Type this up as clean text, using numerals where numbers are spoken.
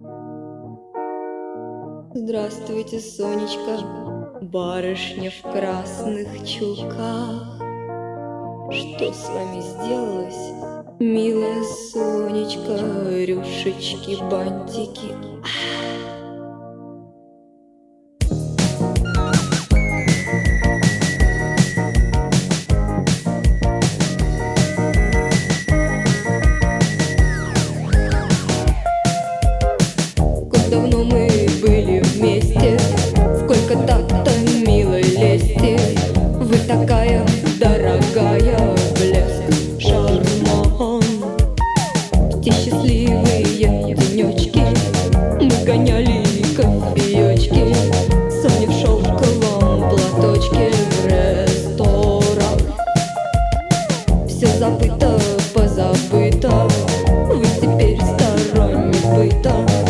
Здравствуйте, Сонечка, барышня в красных чулках. Что с вами сделалось, милая Сонечка? Рюшечки, бантики. Как давно мы были вместе, сколько так-то милой лести. Вы такая дорогая, блеск, шарман. В те счастливые денечки мы гоняли кофеечки, Соня в шелковом платочке в ресторан. Все забыто, позабыто, вы теперь сторонник быта.